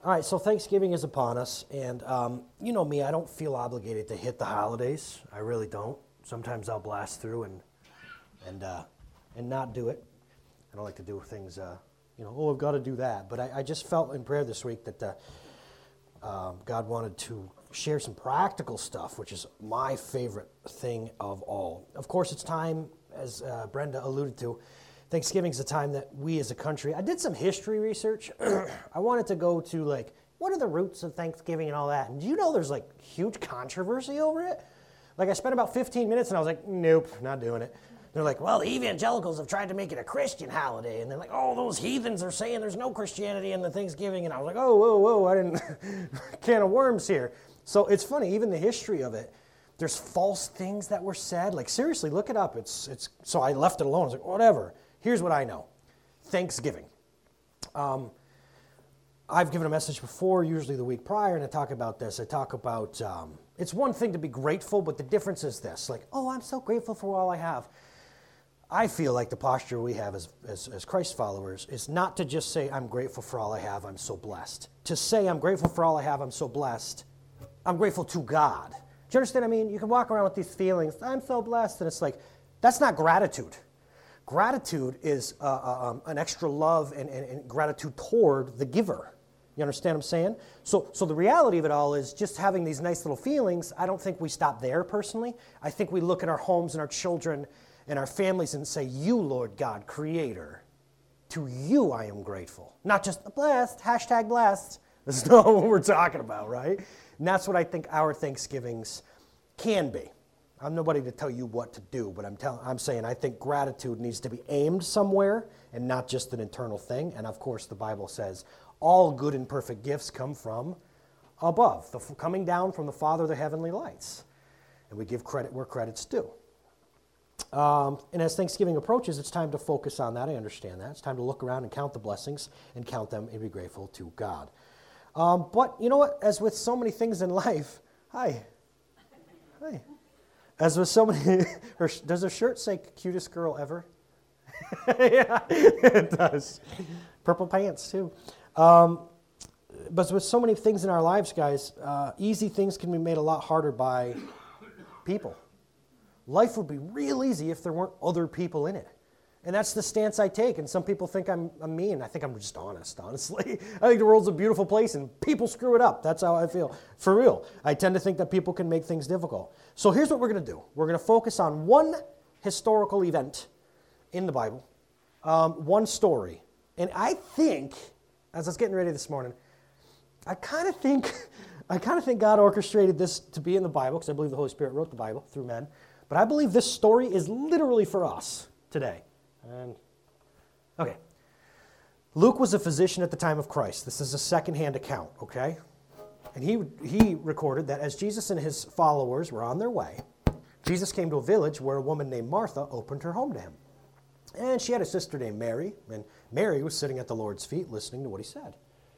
All right, so Thanksgiving is upon us, and you know me, I don't feel obligated to hit the holidays. I really don't. Sometimes I'll blast through and not do it. I don't like to do things, I've got to do that. But I just felt in prayer this week that God wanted to share some practical stuff, which is my favorite thing of all. Of course, it's time, as Brenda alluded to, Thanksgiving's the time that we as a country, I did some history research. I wanted to go to what are the roots of Thanksgiving and all that? And do you know there's huge controversy over it? I spent about 15 minutes and I was like, nope, not doing it. They're like, well, the evangelicals have tried to make it a Christian holiday. And they're like, oh, those heathens are saying there's no Christianity in the Thanksgiving. And I was like, oh, whoa, I didn't, can of worms here. So it's funny, even the history of it, there's false things that were said. Seriously, look it up. It's. So I left it alone. I was like, whatever. Here's what I know. Thanksgiving. I've given a message before, usually the week prior, and I talk about this. I talk about, it's one thing to be grateful, but the difference is this. I'm so grateful for all I have. I feel like the posture we have as Christ followers is not to just say, I'm grateful for all I have, I'm so blessed. To say, I'm grateful for all I have, I'm so blessed, I'm grateful to God. Do you understand what I mean? You can walk around with these feelings, I'm so blessed, and it's that's not gratitude. Gratitude is an extra love and gratitude toward the giver. You understand what I'm saying? So the reality of it all is just having these nice little feelings. I don't think we stop there personally. I think we look at our homes and our children and our families and say, you, Lord God, Creator, to you I am grateful. Not just blessed, hashtag blessed. That's not what we're talking about, right? And that's what I think our Thanksgivings can be. I'm nobody to tell you what to do, but I'm saying I think gratitude needs to be aimed somewhere and not just an internal thing. And of course, the Bible says all good and perfect gifts come from above, coming down from the Father of the heavenly lights. And we give credit where credit's due. And as Thanksgiving approaches, it's time to focus on that. I understand that. It's time to look around and count the blessings and count them and be grateful to God. But you know what? As with so many things in life, hi. As with so many, does her shirt say cutest girl ever? Yeah, it does. Purple pants, too. But with so many things in our lives, guys, easy things can be made a lot harder by people. Life would be real easy if there weren't other people in it. And that's the stance I take. And some people think I'm mean. I think I'm just honest, honestly. I think the world's a beautiful place and people screw it up. That's how I feel. For real. I tend to think that people can make things difficult. So here's what we're going to do. We're going to focus on one historical event in the Bible, one story. And I think, as I was getting ready this morning, I kind of think God orchestrated this to be in the Bible, because I believe the Holy Spirit wrote the Bible through men. But I believe this story is literally for us today. Okay. Luke was a physician at the time of Christ. This is a secondhand account, okay? And he recorded that as Jesus and his followers were on their way, Jesus came to a village where a woman named Martha opened her home to him. And she had a sister named Mary, and Mary was sitting at the Lord's feet listening to what he said.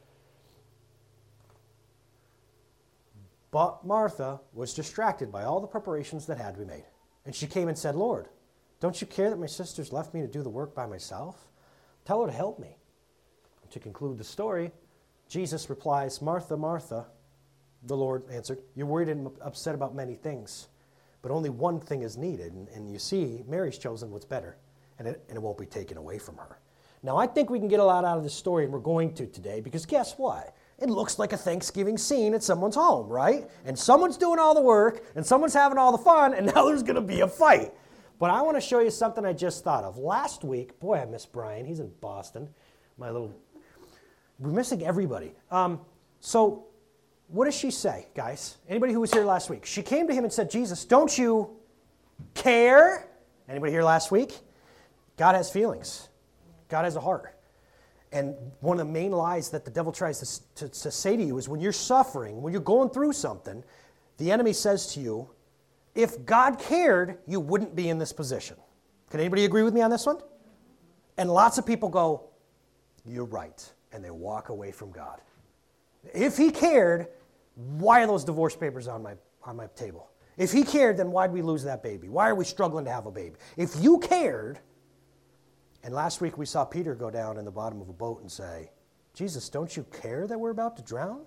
But Martha was distracted by all the preparations that had to be made. And she came and said, Lord, don't you care that my sister's left me to do the work by myself? Tell her to help me. To conclude the story, Jesus replies, Martha, Martha, the Lord answered, you're worried and upset about many things, but only one thing is needed. And you see, Mary's chosen what's better, and it won't be taken away from her. Now, I think we can get a lot out of this story, and we're going to today, because guess what? It looks like a Thanksgiving scene at someone's home, right? And someone's doing all the work, and someone's having all the fun, and now there's going to be a fight. But I want to show you something I just thought of. Last week, boy, I miss Brian. He's in Boston. We're missing everybody. So what does she say, guys? Anybody who was here last week? She came to him and said, Jesus, don't you care? Anybody here last week? God has feelings. God has a heart. And one of the main lies that the devil tries to say to you is when you're suffering, when you're going through something, the enemy says to you, if God cared, you wouldn't be in this position. Can anybody agree with me on this one? And lots of people go, you're right. And they walk away from God. If he cared, why are those divorce papers on my table? If he cared, then why'd we lose that baby? Why are we struggling to have a baby? If you cared, and last week we saw Peter go down in the bottom of a boat and say, Jesus, don't you care that we're about to drown?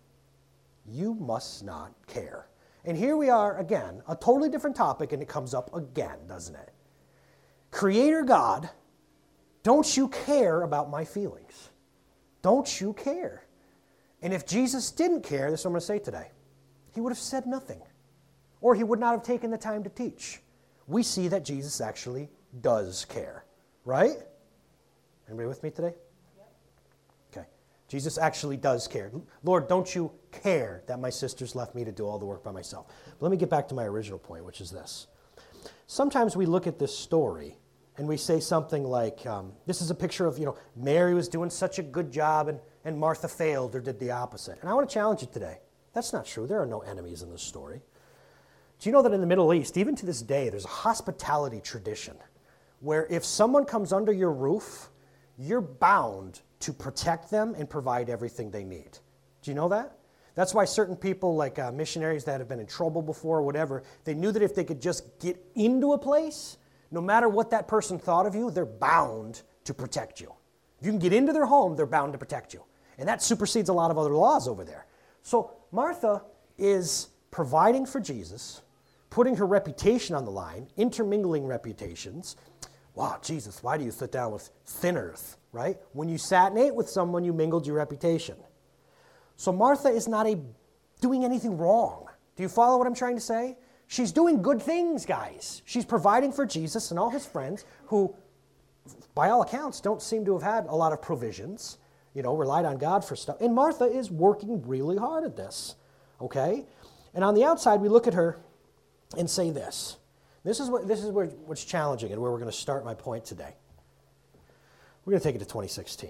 You must not care. And here we are again, a totally different topic, and it comes up again, doesn't it? Creator God, don't you care about my feelings? Don't you care? And if Jesus didn't care, this is what I'm going to say today, he would have said nothing. Or he would not have taken the time to teach. We see that Jesus actually does care. Right? Anybody with me today? Yep. Okay. Jesus actually does care. Lord, don't you care that my sisters left me to do all the work by myself? But let me get back to my original point, which is this. Sometimes we look at this story and we say something like, this is a picture of, Mary was doing such a good job and Martha failed or did the opposite. And I want to challenge you today. That's not true. There are no enemies in this story. Do you know that in the Middle East, even to this day, there's a hospitality tradition where if someone comes under your roof, you're bound to protect them and provide everything they need. Do you know that? That's why certain people, like missionaries that have been in trouble before or whatever, they knew that if they could just get into a place, no matter what that person thought of you, they're bound to protect you. If you can get into their home, they're bound to protect you. And that supersedes a lot of other laws over there. So Martha is providing for Jesus, putting her reputation on the line, intermingling reputations. Wow, Jesus, why do you sit down with sinners, right? When you sat and ate with someone, you mingled your reputation. So Martha is not doing anything wrong. Do you follow what I'm trying to say? She's doing good things, guys. She's providing for Jesus and all his friends who, by all accounts, don't seem to have had a lot of provisions, relied on God for stuff. And Martha is working really hard at this, okay? And on the outside, we look at her and say this. This is what's challenging and where we're going to start my point today. We're going to take it to 2016.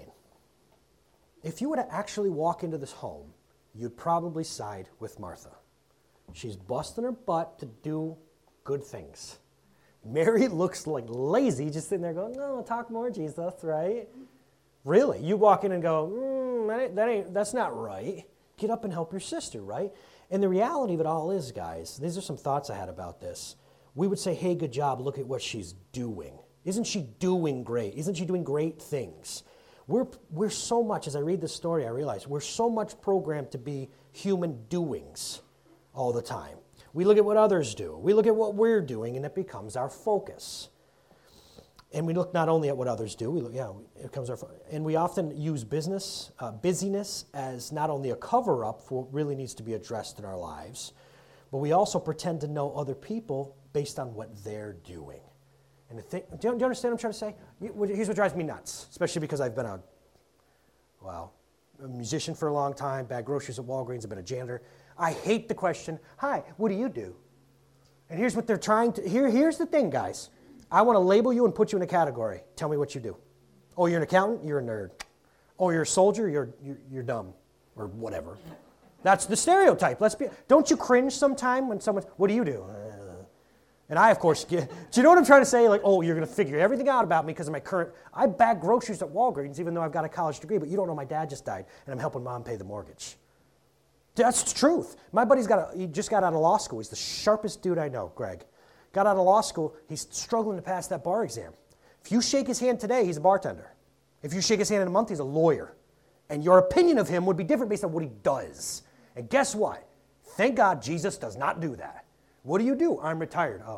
If you were to actually walk into this home, you'd probably side with Martha. She's busting her butt to do good things. Mary looks like lazy, just sitting there going, no, talk more, Jesus, right? Really? You walk in and go, that's not right. Get up and help your sister, right? And the reality of it all is, guys, these are some thoughts I had about this. We would say, hey, good job, look at what she's doing. Isn't she doing great? Isn't she doing great things? We're so much, as I read this story, I realize we're so much programmed to be human doings all the time. We look at what others do. We look at what we're doing, and it becomes our focus. And we look not only at what others do, it becomes our focus. And we often use busyness as not only a cover-up for what really needs to be addressed in our lives, but we also pretend to know other people based on what they're doing. And do you understand what I'm trying to say? Here's what drives me nuts, especially because I've been a musician for a long time, bagged groceries at Walgreens, I've been a janitor. I hate the question, hi, what do you do? And here's what they're trying to, here's the thing, guys. I want to label you and put you in a category. Tell me what you do. Oh, you're an accountant? You're a nerd. Oh, you're a soldier? You're dumb. Or whatever. That's the stereotype. Don't you cringe sometime when someone, what do you do? And I, of course, do you know what I'm trying to say? Like, oh, you're going to figure everything out about me because of my I bag groceries at Walgreens even though I've got a college degree, but you don't know my dad just died and I'm helping mom pay the mortgage. That's the truth. My buddy's he just got out of law school. He's the sharpest dude I know, Greg. Got out of law school. He's struggling to pass that bar exam. If you shake his hand today, he's a bartender. If you shake his hand in a month, he's a lawyer. And your opinion of him would be different based on what he does. And guess what? Thank God Jesus does not do that. What do? I'm retired. Oh.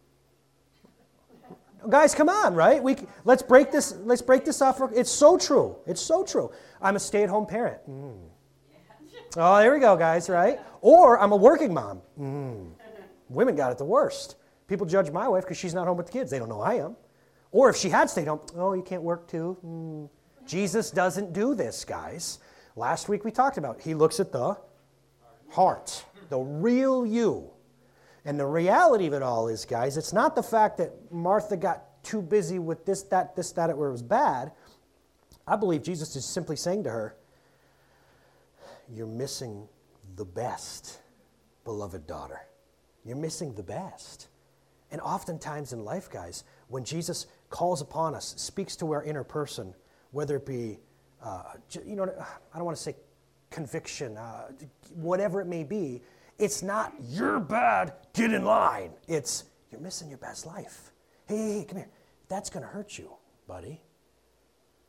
Guys, come on, right? Let's break this off. It's so true. It's so true. I'm a stay-at-home parent. Oh, there we go, guys, right? Or I'm a working mom. Women got it the worst. People judge my wife because she's not home with the kids. They don't know I am. Or if she had stayed home, oh, you can't work too? Jesus doesn't do this, guys. Last week we talked about it. He looks at the heart, the real you. And the reality of it all is, guys, it's not the fact that Martha got too busy with this, that, where it was bad. I believe Jesus is simply saying to her, you're missing the best, beloved daughter. You're missing the best. And oftentimes in life, guys, when Jesus calls upon us, speaks to our inner person, whether it be, I don't want to say conviction, whatever it may be, it's not, you're bad, get in line. It's, you're missing your best life. Hey, come here. That's going to hurt you, buddy.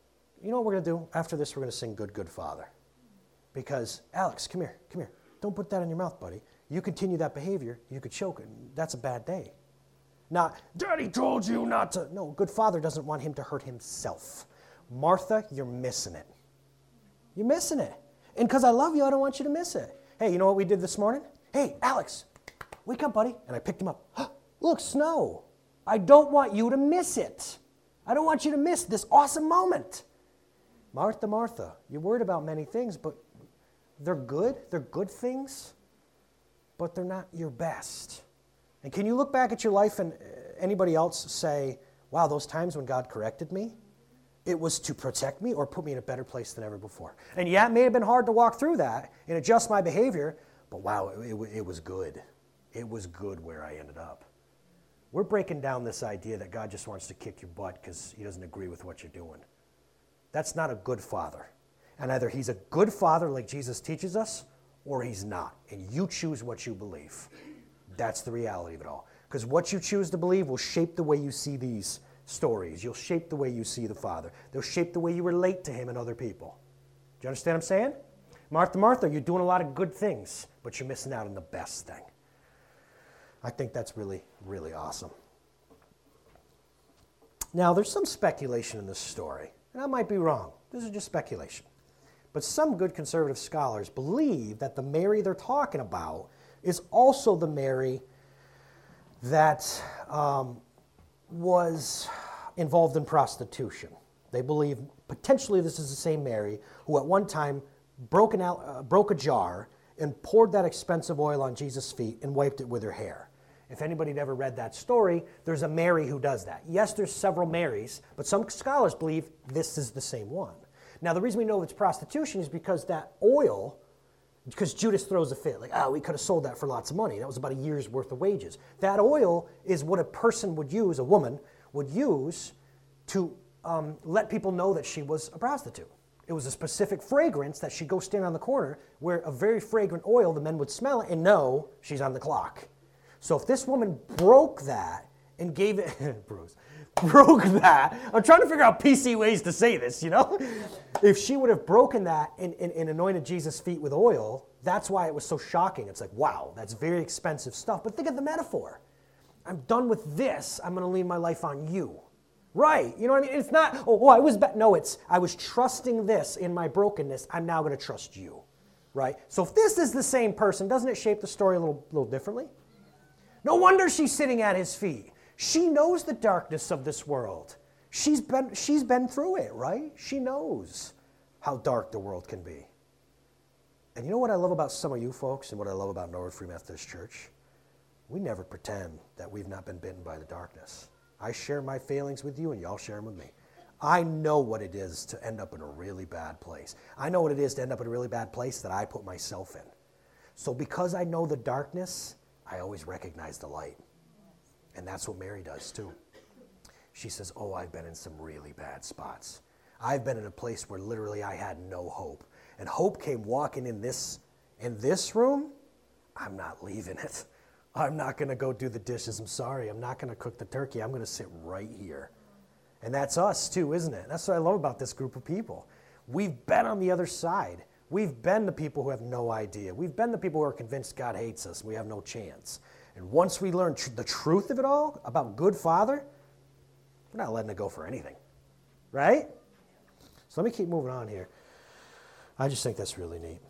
you know what we're going to do? After this, we're going to sing Good, Good Father. Because, Alex, come here. Don't put that in your mouth, buddy. You continue that behavior, you could choke it. That's a bad day. Not, Daddy told you not to. No, good father doesn't want him to hurt himself. Martha, you're missing it. You're missing it. And because I love you, I don't want you to miss it. Hey, you know what we did this morning? Hey, Alex, wake up, buddy. And I picked him up. Look, snow. I don't want you to miss it. I don't want you to miss this awesome moment. Martha, Martha, you're worried about many things, but they're good. They're good things, but they're not your best. And can you look back at your life and anybody else say, wow, those times when God corrected me, it was to protect me or put me in a better place than ever before. And yeah, it may have been hard to walk through that and adjust my behavior, but wow, it was good. It was good where I ended up. We're breaking down this idea that God just wants to kick your butt because he doesn't agree with what you're doing. That's not a good father. And either he's a good father like Jesus teaches us, or he's not. And you choose what you believe. That's the reality of it all. Because what you choose to believe will shape the way you see these stories. You'll shape the way you see the Father. They'll shape the way you relate to him and other people. Do you understand what I'm saying? Martha, Martha, you're doing a lot of good things, but you're missing out on the best thing. I think that's really, really awesome. Now, there's some speculation in this story, and I might be wrong. This is just speculation. But some good conservative scholars believe that the Mary they're talking about is also the Mary that was involved in prostitution. They believe potentially this is the same Mary who at one time broke a jar and poured that expensive oil on Jesus' feet and wiped it with her hair. If anybody had ever read that story, there's a Mary who does that. Yes, there's several Marys, but some scholars believe this is the same one. Now, the reason we know it's prostitution is because that oil, because Judas throws a fit, like, oh, we could have sold that for lots of money. That was about a year's worth of wages. That oil is what a person would use, a woman would use to let people know that she was a prostitute. It was a specific fragrance that she'd go stand on the corner where a very fragrant oil, the men would smell it and know she's on the clock. So if this woman broke that and gave it, Bruce, broke that, I'm trying to figure out PC ways to say this, you know? If she would have broken that and anointed Jesus' feet with oil, that's why it was so shocking. It's like, wow, that's very expensive stuff. But think of the metaphor. I'm done with this. I'm going to lean my life on you. Right. You know what I mean? It's not, I was bad. No, it's, I was trusting this in my brokenness. I'm now going to trust you. Right? So if this is the same person, doesn't it shape the story a little differently? No wonder she's sitting at his feet. She knows the darkness of this world. She's been through it, right? She knows how dark the world can be. And you know what I love about some of you folks and what I love about Norwood Free Methodist Church? We never pretend that we've not been bitten by the darkness. I share my failings with you and y'all share them with me. I know what it is to end up in a really bad place. I know what it is to end up in a really bad place that I put myself in. So because I know the darkness, I always recognize the light. And that's what Mary does too. She says, oh, I've been in some really bad spots. I've been in a place where literally I had no hope. And hope came walking in this room. I'm not leaving it. I'm not going to go do the dishes. I'm sorry. I'm not going to cook the turkey. I'm going to sit right here. And that's us too, isn't it? That's what I love about this group of people. We've been on the other side. We've been the people who have no idea. We've been the people who are convinced God hates us and we have no chance. And once we learn the truth of it all about good Father, we're not letting it go for anything. Right? So let me keep moving on here. I just think that's really neat.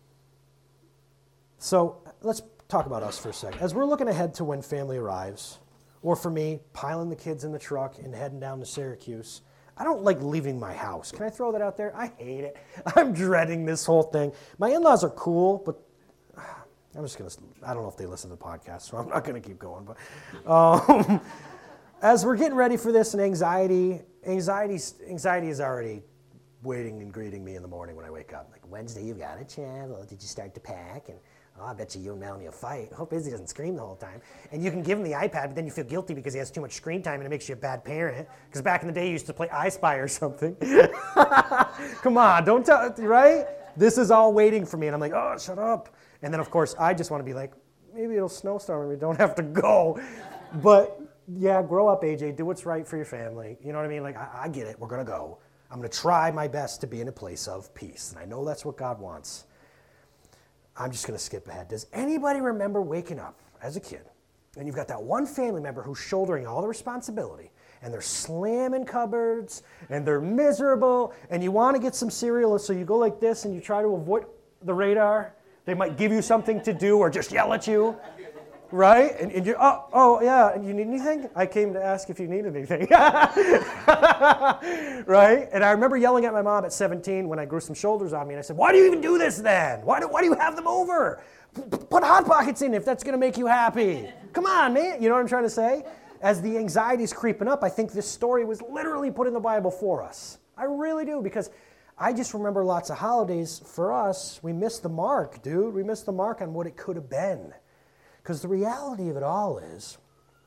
So let's talk about us for a second. As we're looking ahead to when family arrives, or for me, piling the kids in the truck and heading down to Syracuse, I don't like leaving my house. Can I throw that out there? I hate it. I'm dreading this whole thing. My in-laws are cool, but I'm just going to, I don't know if they listen to the podcast, so I'm not going to keep going. But as we're getting ready for this, and anxiety is already waiting and greeting me in the morning when I wake up. Like, Wednesday, you've got a channel. Did you start to pack? And I bet you and Melanie will fight. Hope Izzy doesn't scream the whole time. And you can give him the iPad, but then you feel guilty because he has too much screen time and it makes you a bad parent. Because back in the day, you used to play I Spy or something. Come on, don't tell, right? This is all waiting for me. And I'm like, oh, shut up. And then, of course, I just want to be like, maybe it'll snowstorm and we don't have to go. But, yeah, grow up, AJ. Do what's right for your family. You know what I mean? Like, I get it. We're going to go. I'm going to try my best to be in a place of peace. And I know that's what God wants. I'm just going to skip ahead. Does anybody remember waking up as a kid and you've got that one family member who's shouldering all the responsibility and they're slamming cupboards and they're miserable and you want to get some cereal, so you go like this and you try to avoid the radar? They might give you something to do or just yell at you, right? And you, oh yeah, and you need anything? I came to ask if you needed anything. Right? And I remember yelling at my mom at 17 when I grew some shoulders on me, and I said, why do you even do this then? Why do you have them over? Put Hot Pockets in if that's going to make you happy. Come on, man. You know what I'm trying to say? As the anxiety's creeping up, I think this story was literally put in the Bible for us. I really do, because I just remember lots of holidays. For us, we missed the mark, dude. We missed the mark on what it could have been. Because the reality of it all is,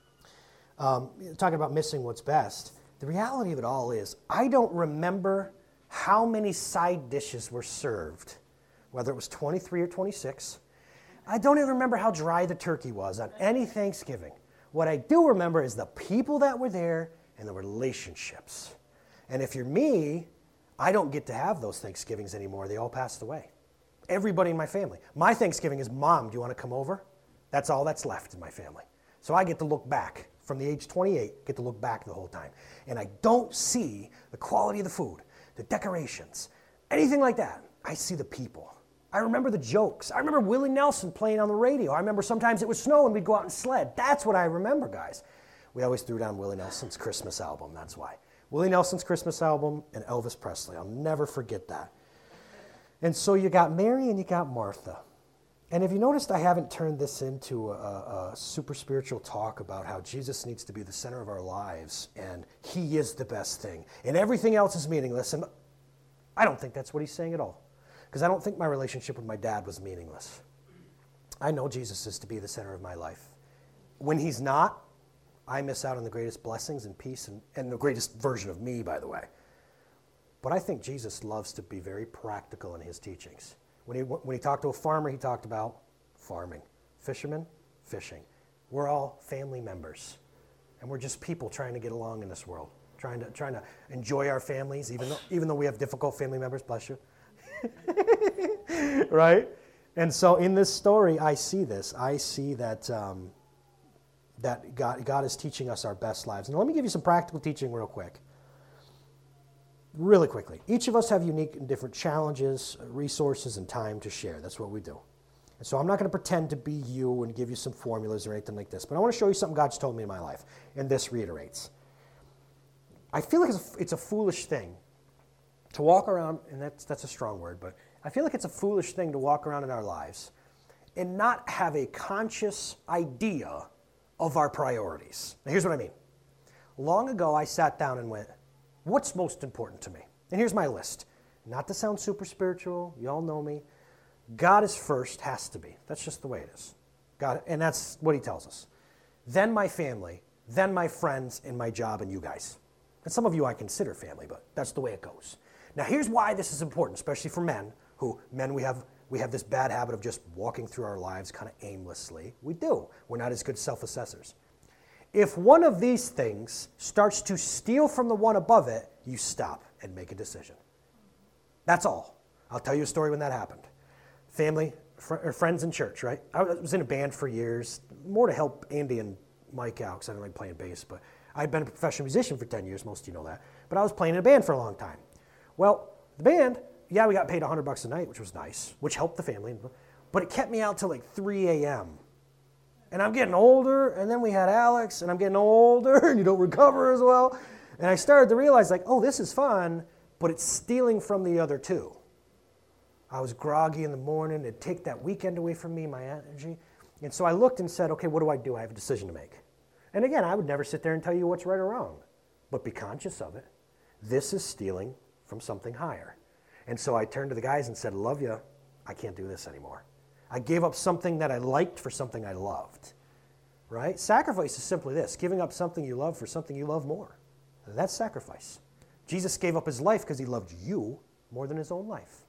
talking about missing what's best, the reality of it all is, I don't remember how many side dishes were served, whether it was 23 or 26. I don't even remember how dry the turkey was on any Thanksgiving. What I do remember is the people that were there and the relationships. And if you're me, I don't get to have those Thanksgivings anymore. They all passed away. Everybody in my family. My Thanksgiving is, Mom, do you want to come over? That's all that's left in my family. So I get to look back. From the age 28, get to look back the whole time. And I don't see the quality of the food, the decorations, anything like that. I see the people. I remember the jokes. I remember Willie Nelson playing on the radio. I remember sometimes it would snow and we'd go out and sled. That's what I remember, guys. We always threw down Willie Nelson's Christmas album, that's why. Willie Nelson's Christmas album and Elvis Presley. I'll never forget that. And so you got Mary and you got Martha. And if you noticed, I haven't turned this into a super spiritual talk about how Jesus needs to be the center of our lives and he is the best thing and everything else is meaningless. And I don't think that's what he's saying at all, because I don't think my relationship with my dad was meaningless. I know Jesus is to be the center of my life. When he's not, I miss out on the greatest blessings and peace and the greatest version of me, by the way. But I think Jesus loves to be very practical in his teachings. When he talked to a farmer, he talked about farming. Fishermen, fishing. We're all family members. And we're just people trying to get along in this world. Trying to enjoy our families, even though we have difficult family members, bless you. Right? And so in this story, I see this. I see that, that God is teaching us our best lives. And let me give you some practical teaching real quick. Really quickly. Each of us have unique and different challenges, resources, and time to share. That's what we do. And so I'm not going to pretend to be you and give you some formulas or anything like this, but I want to show you something God's told me in my life, and this reiterates. I feel like it's a foolish thing to walk around, and that's a strong word, but I feel like it's a foolish thing to walk around in our lives and not have a conscious idea of our priorities. Now, here's what I mean. Long ago, I sat down and went, what's most important to me? And here's my list. Not to sound super spiritual, you all know me. God is first, has to be. That's just the way it is. God, and that's what he tells us. Then my family, then my friends, and my job, and you guys. And some of you I consider family, but that's the way it goes. Now here's why this is important, especially for men, we have this bad habit of just walking through our lives kind of aimlessly. We do. We're not as good self-assessors. If one of these things starts to steal from the one above it, you stop and make a decision. That's all. I'll tell you a story when that happened. Family, friends in church, right? I was in a band for years, more to help Andy and Mike out, because I didn't like playing bass, but I'd been a professional musician for 10 years, most of you know that, but I was playing in a band for a long time. Well, the band, yeah, we got paid $100 a night, which was nice, which helped the family, but it kept me out till like 3 a.m., and I'm getting older, and then we had Alex, and I'm getting older, and you don't recover as well. And I started to realize, like, oh, this is fun, but it's stealing from the other two. I was groggy in the morning. It'd take that weekend away from me, my energy. And so I looked and said, okay, what do? I have a decision to make. And again, I would never sit there and tell you what's right or wrong, but be conscious of it. This is stealing from something higher. And so I turned to the guys and said, love you, I can't do this anymore. I gave up something that I liked for something I loved, right? Sacrifice is simply this, giving up something you love for something you love more. That's sacrifice. Jesus gave up his life because he loved you more than his own life.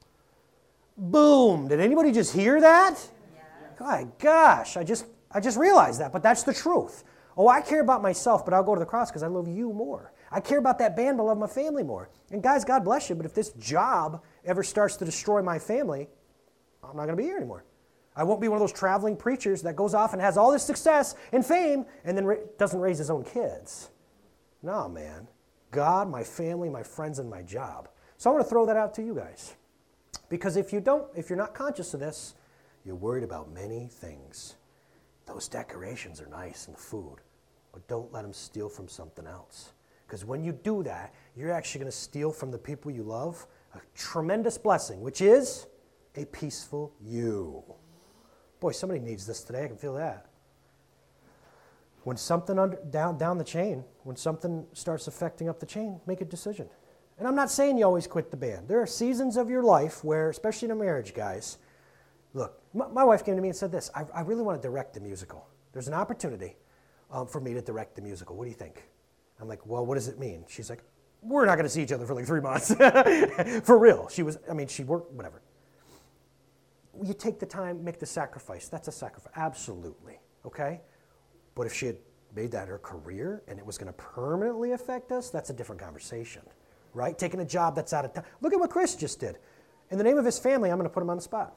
Boom! Did anybody just hear that? Yeah. My gosh, I just realized that, but that's the truth. Oh, I care about myself, but I'll go to the cross because I love you more. I care about that band, but I love my family more. And guys, God bless you, but if this job ever starts to destroy my family, I'm not going to be here anymore. I won't be one of those traveling preachers that goes off and has all this success and fame and then doesn't raise his own kids. No, man. God, my family, my friends, and my job. So I want to throw that out to you guys. Because if you're not conscious of this, you're worried about many things. Those decorations are nice and the food, but don't let them steal from something else. Because when you do that, you're actually going to steal from the people you love a tremendous blessing, which is a peaceful you. Boy, somebody needs this today. I can feel that. When something down the chain, when something starts affecting up the chain, make a decision. And I'm not saying you always quit the band. There are seasons of your life where, especially in a marriage, guys, look, my wife came to me and said this, I really want to direct the musical. There's an opportunity for me to direct the musical. What do you think? I'm like, well, what does it mean? She's like, we're not going to see each other for like 3 months. For real. She worked, whatever. You take the time, make the sacrifice. That's a sacrifice. Absolutely. Okay? But if she had made that her career and it was going to permanently affect us, that's a different conversation. Right? Taking a job that's out of time. Look at what Chris just did. In the name of his family, I'm going to put him on the spot.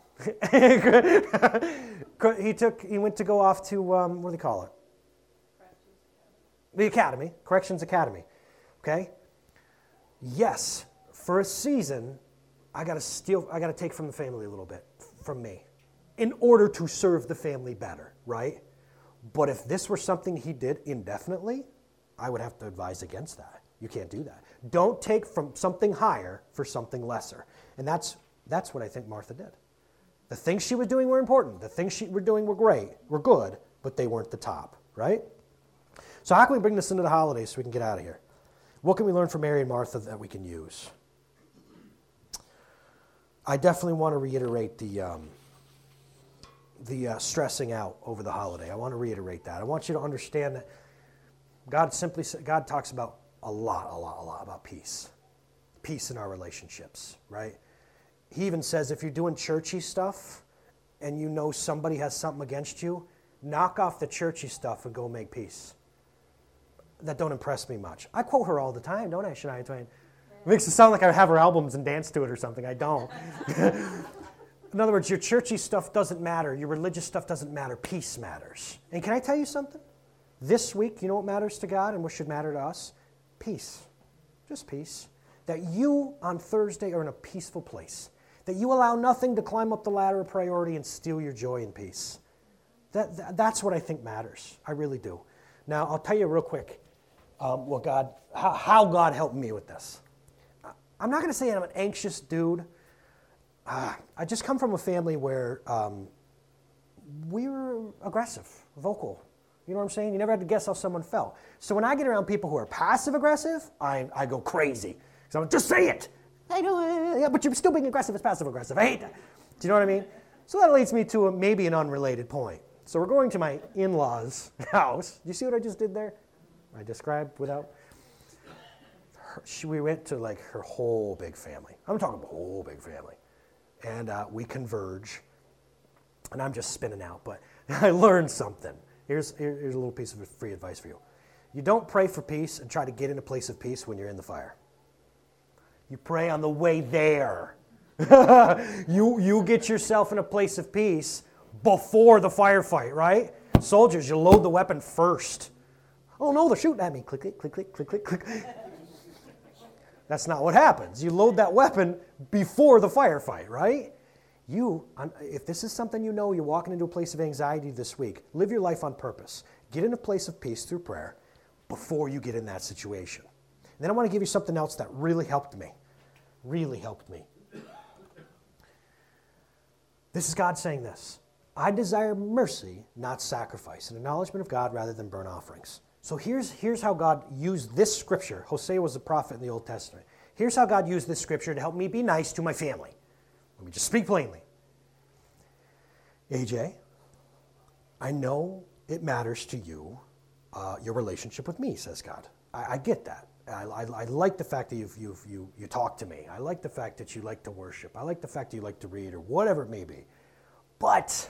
He went to go off to, what do they call it? The academy, Corrections Academy. Okay? Yes, for a season, I got to take from the family a little bit, from me, in order to serve the family better, right? But if this were something he did indefinitely, I would have to advise against that. You can't do that. Don't take from something higher for something lesser. And that's what I think Martha did. The things she was doing were important. The things she were doing were great, were good, but they weren't the top, right? So how can we bring this into the holidays so we can get out of here? What can we learn from Mary and Martha that we can use? I definitely want to reiterate the stressing out over the holiday. I want to reiterate that. I want you to understand that God talks about a lot about peace. Peace in our relationships, right? He even says if you're doing churchy stuff and you know somebody has something against you, knock off the churchy stuff and go make peace. That don't impress me much. I quote her all the time, don't I, Shania Twain? It makes it sound like I have her albums and dance to it or something. I don't. In other words, your churchy stuff doesn't matter. Your religious stuff doesn't matter. Peace matters. And can I tell you something? This week, you know what matters to God and what should matter to us? Peace. Just peace. That you on Thursday are in a peaceful place. That you allow nothing to climb up the ladder of priority and steal your joy and peace. That's what I think matters. I really do. Now, I'll tell you real quick how God helped me with this. I'm not going to say I'm an anxious dude. I just come from a family where we were aggressive, vocal. You know what I'm saying? You never had to guess how someone felt. So when I get around people who are passive-aggressive, I go crazy. So I'm just say it. I know, yeah, but you're still being aggressive as passive-aggressive. I hate that. Do you know what I mean? So that leads me to maybe an unrelated point. So we're going to my in-laws' house. Do you see what I just did there? I described without... We went to like her whole big family. I'm talking about whole big family. And we converge. And I'm just spinning out. But I learned something. Here's a little piece of free advice for you. You don't pray for peace and try to get in a place of peace when you're in the fire. You pray on the way there. You get yourself in a place of peace before the firefight, right? Soldiers, you load the weapon first. Oh no, they're shooting at me. Click, click, click, click, click, click. That's not what happens. You load that weapon before the firefight, right? If this is something you know, you're walking into a place of anxiety this week, live your life on purpose. Get in a place of peace through prayer before you get in that situation. And then I want to give you something else that really helped me. Really helped me. This is God saying this. I desire mercy, not sacrifice, an acknowledgement of God rather than burnt offerings. So here's how God used this scripture. Hosea was a prophet in the Old Testament. Here's how God used this scripture to help me be nice to my family. Let me just speak plainly. AJ, I know it matters to you, your relationship with me, says God. I get that. I like the fact that you talk to me. I like the fact that you like to worship. I like the fact that you like to read or whatever it may be. But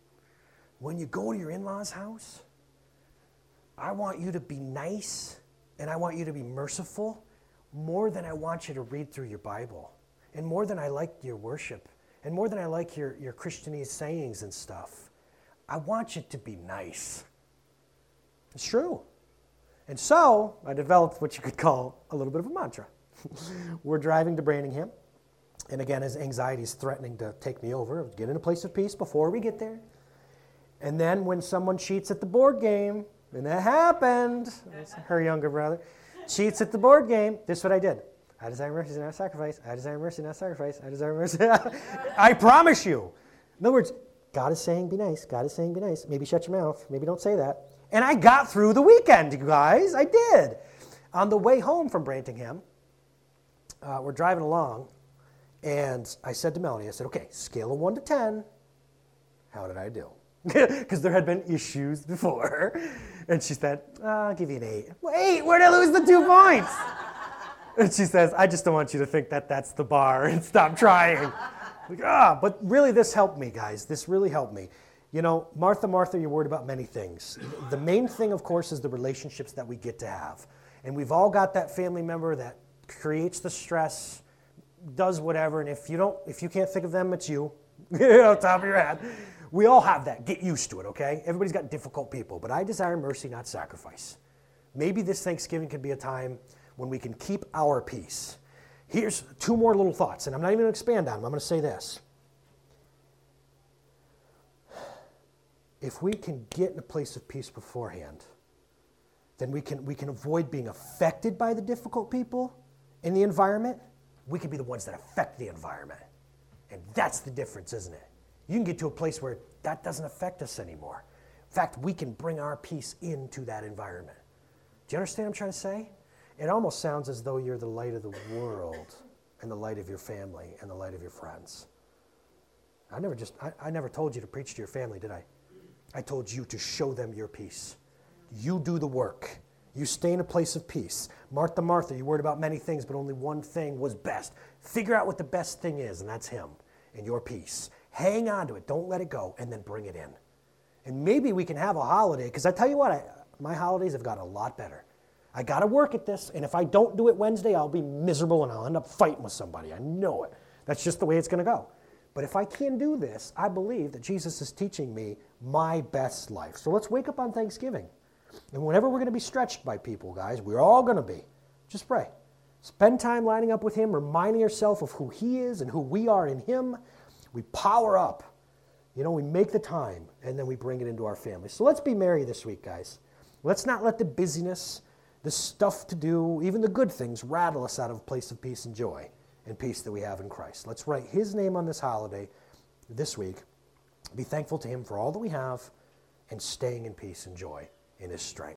when you go to your in-laws' house, I want you to be nice and I want you to be merciful more than I want you to read through your Bible, and more than I like your worship, and more than I like your Christianese sayings and stuff. I want you to be nice. It's true. And so I developed what you could call a little bit of a mantra. We're driving to Brantingham. And again, his anxiety is threatening to take me over. Get in a place of peace before we get there. And then when someone cheats at the board game, and that happened, her younger brother, cheats at the board game, this is what I did. I desire mercy, not sacrifice. I desire mercy, not sacrifice. I desire mercy. I promise you. In other words, God is saying be nice. God is saying be nice. Maybe shut your mouth. Maybe don't say that. And I got through the weekend, you guys. I did. On the way home from Brantingham, we're driving along, and I said to Melanie, I said, okay, scale of 1 to 10, how did I do? Because there had been issues before. And she said, I'll give you an 8. Well, 8? Where'd I lose the 2 points? And she says, I just don't want you to think that that's the bar and stop trying. Like, but really this helped me, guys. This really helped me. You know, Martha, Martha, you're worried about many things. The main thing, of course, is the relationships that we get to have. And we've all got that family member that creates the stress, does whatever, and if you can't think of them, it's you. On top of your head. We all have that. Get used to it, okay? Everybody's got difficult people, but I desire mercy, not sacrifice. Maybe this Thanksgiving could be a time when we can keep our peace. Here's 2 more little thoughts, and I'm not even going to expand on them. I'm going to say this. If we can get in a place of peace beforehand, then we can avoid being affected by the difficult people in the environment. We can be the ones that affect the environment. And that's the difference, isn't it? You can get to a place where that doesn't affect us anymore. In fact, we can bring our peace into that environment. Do you understand what I'm trying to say? It almost sounds as though you're the light of the world and the light of your family and the light of your friends. I never told you to preach to your family, did I? I told you to show them your peace. You do the work. You stay in a place of peace. Martha, Martha, you worried about many things, but only one thing was best. Figure out what the best thing is, and that's him and your peace. Hang on to it. Don't let it go, and then bring it in. And maybe we can have a holiday, because I tell you what, my holidays have gotten a lot better. I got to work at this, and if I don't do it Wednesday, I'll be miserable, and I'll end up fighting with somebody. I know it. That's just the way it's going to go. But if I can do this, I believe that Jesus is teaching me my best life. So let's wake up on Thanksgiving. And whenever we're going to be stretched by people, guys, we're all going to be. Just pray. Spend time lining up with him, reminding yourself of who he is and who we are in him. We power up. You know, we make the time, and then we bring it into our family. So let's be merry this week, guys. Let's not let the busyness, the stuff to do, even the good things, rattle us out of a place of peace and joy and peace that we have in Christ. Let's write his name on this holiday this week. Be thankful to him for all that we have and staying in peace and joy in his strength.